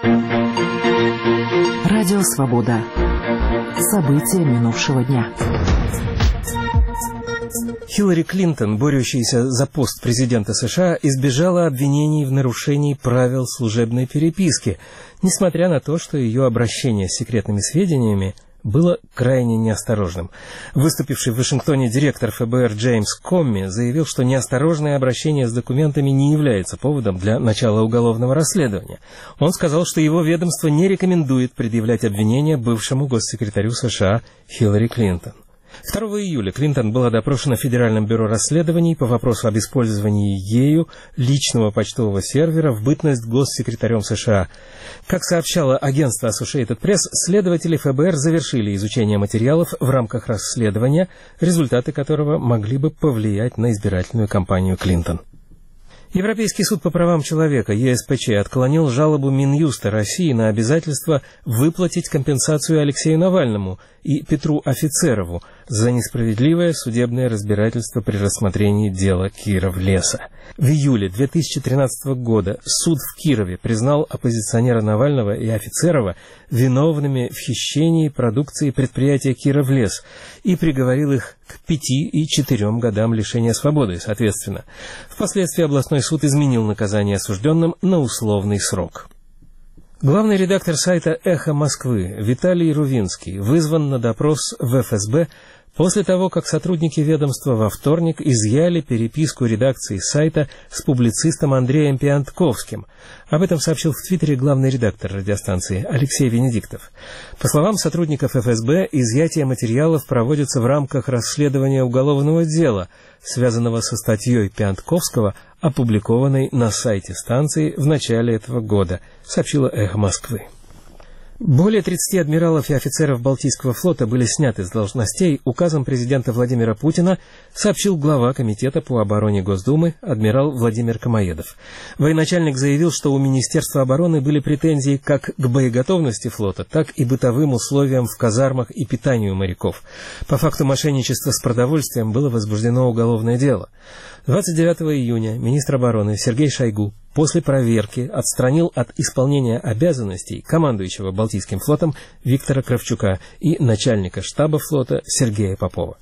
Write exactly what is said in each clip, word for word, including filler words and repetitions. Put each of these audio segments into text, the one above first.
Радио «Свобода». События минувшего дня. Хиллари Клинтон, борющаяся за пост президента США, избежала обвинений в нарушении правил служебной переписки, несмотря на то, что ее обращение с секретными сведениями было крайне неосторожным. Выступивший в Вашингтоне директор эф бэ эр Джеймс Комми заявил, что неосторожное обращение с документами не является поводом для начала уголовного расследования. Он сказал, что его ведомство не рекомендует предъявлять обвинения бывшему госсекретарю США Хиллари Клинтон. второго июля Клинтон была допрошена в Федеральном бюро расследований по вопросу об использовании ею личного почтового сервера в бытность госсекретарем США. Как сообщало агентство Associated Press, следователи эф бэ эр завершили изучение материалов в рамках расследования, результаты которого могли бы повлиять на избирательную кампанию Клинтон. Европейский суд по правам человека Е С П Ч отклонил жалобу Минюста России на обязательство выплатить компенсацию Алексею Навальному и Петру Офицерову за несправедливое судебное разбирательство при рассмотрении дела Киров-Леса. В июле две тысячи тринадцатого года суд в Кирове признал оппозиционера Навального и Офицерова виновными в хищении продукции предприятия Киров-Лес и приговорил их к пяти и четырем годам лишения свободы, соответственно. Впоследствии областной суд изменил наказание осужденным на условный срок. Главный редактор сайта «Эхо Москвы» Виталий Рувинский вызван на допрос в эф эс бэ после того, как сотрудники ведомства во вторник изъяли переписку редакции сайта с публицистом Андреем Пиантковским. Об этом сообщил в Твиттере главный редактор радиостанции Алексей Венедиктов. По словам сотрудников эф эс бэ, изъятие материалов проводится в рамках расследования уголовного дела, связанного со статьей Пиантковского, опубликованной на сайте станции в начале этого года, сообщила «Эхо Москвы». Более тридцати адмиралов и офицеров Балтийского флота были сняты с должностей указом президента Владимира Путина, сообщил глава Комитета по обороне Госдумы адмирал Владимир Камоедов. Военачальник заявил, что у Министерства обороны были претензии как к боеготовности флота, так и бытовым условиям в казармах и питанию моряков. По факту мошенничества с продовольствием было возбуждено уголовное дело. двадцать девятого июня министр обороны Сергей Шойгу после проверки отстранил от исполнения обязанностей командующего Балтийским флотом Виктора Кравчука и начальника штаба флота Сергея Попова.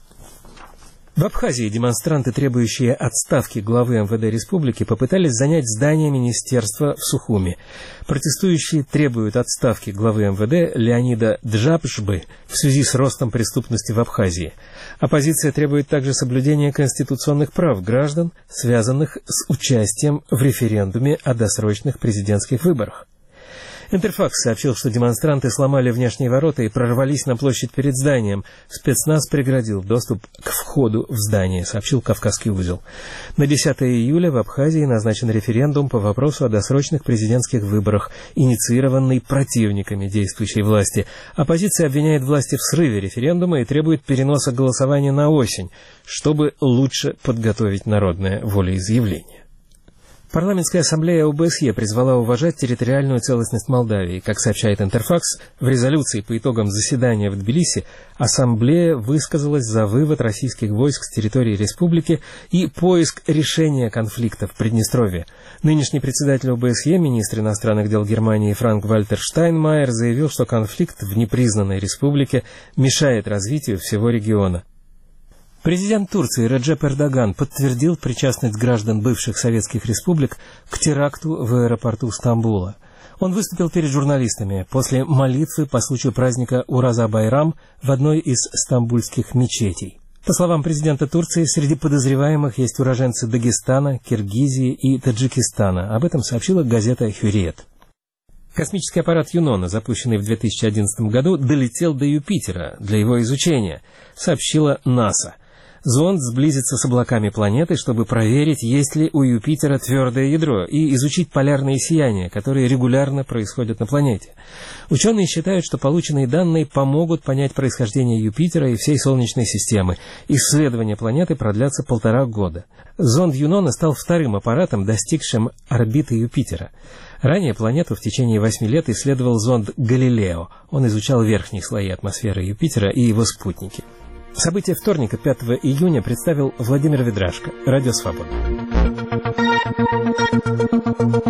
В Абхазии демонстранты, требующие отставки главы эм вэ дэ республики, попытались занять здание министерства в Сухуми. Протестующие требуют отставки главы эм вэ дэ Леонида Джабшбы в связи с ростом преступности в Абхазии. Оппозиция требует также соблюдения конституционных прав граждан, связанных с участием в референдуме о досрочных президентских выборах. Интерфакс сообщил, что демонстранты сломали внешние ворота и прорвались на площадь перед зданием. Спецназ преградил доступ к входу в здание, сообщил Кавказский узел. На десятого июля в Абхазии назначен референдум по вопросу о досрочных президентских выборах, инициированный противниками действующей власти. Оппозиция обвиняет власти в срыве референдума и требует переноса голосования на осень, чтобы лучше подготовить народное волеизъявление. Парламентская ассамблея О Бэ Эс Е призвала уважать территориальную целостность Молдавии. Как сообщает Интерфакс, в резолюции по итогам заседания в Тбилиси ассамблея высказалась за вывод российских войск с территории республики и поиск решения конфликта в Приднестровье. Нынешний председатель О Бэ Эс Е, министр иностранных дел Германии Франк-Вальтер Штайнмайер, заявил, что конфликт в непризнанной республике мешает развитию всего региона. Президент Турции Реджеп Эрдоган подтвердил причастность граждан бывших советских республик к теракту в аэропорту Стамбула. Он выступил перед журналистами после молитвы по случаю праздника Ураза-Байрам в одной из стамбульских мечетей. По словам президента Турции, среди подозреваемых есть уроженцы Дагестана, Киргизии и Таджикистана. Об этом сообщила газета «Хюриет». Космический аппарат Юнона, запущенный в две тысячи одиннадцатом году, долетел до Юпитера для его изучения, сообщила НАСА. Зонд сблизится с облаками планеты, чтобы проверить, есть ли у Юпитера твердое ядро, и изучить полярные сияния, которые регулярно происходят на планете. Ученые считают, что полученные данные помогут понять происхождение Юпитера и всей Солнечной системы. Исследования планеты продлятся полтора года. Зонд Юнона стал вторым аппаратом, достигшим орбиты Юпитера. Ранее планету в течение восьми лет исследовал зонд Галилео. Он изучал верхние слои атмосферы Юпитера и его спутники. События вторника, пятого июня, представил Владимир Ведрашко. Радио «Свобода».